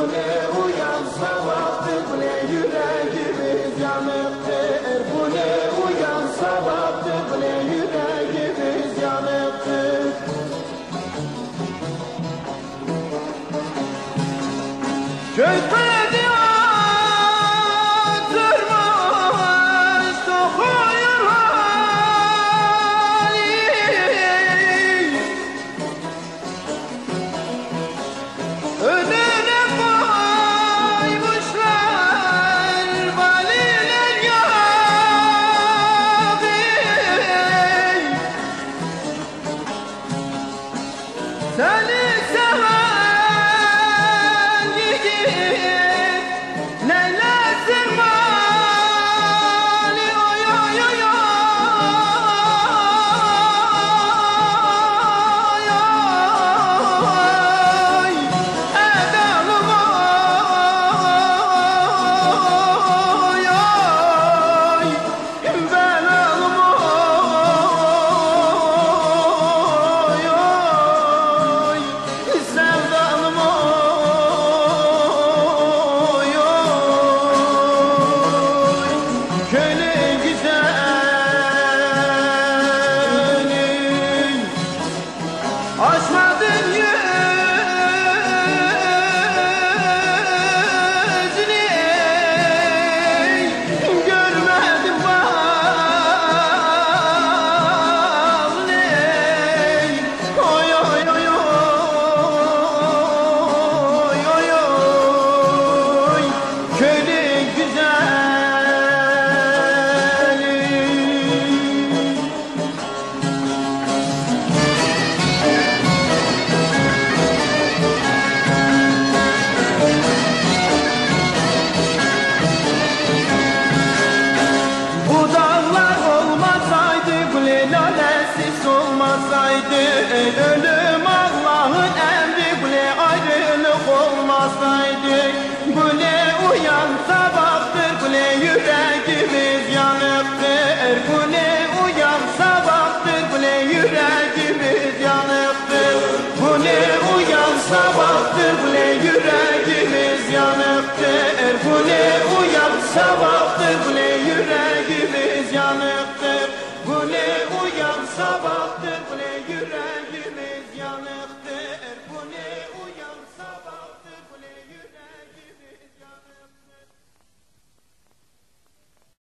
ne uyan sabahtır, bu ne yüreğimiz yanıktır. Bu ne uyan sabahtır, bu ne yüreğimiz yanıktır. Kökleri atırmaz tohuyur hali. Önüne koymuşlar valiler yavi. Seni seven yiğit neylesin mali, oy oy oy oy. Edelim oy oy, belalım oy oy, sevdalım oy oy. Köylü güzeli açmadın yüzünü, görmedim bağını. Oy oy oy oy oy oy. Köylü güzeli. Bu dağlar olmasaydı, bu lalesiz olmasaydı, ölüm Allah'ın emri, bu ne ayrılık olmasaydı. Bu ne uyan sabahtır, bu ne yüreğimiz yanıktır. Bu ne uyan sabahtır, bu ne yüreğimiz yanıktır. Bu ne uyan sabahtır, bu ne yüreğimiz yanıktır. Bu ne uyan sabah.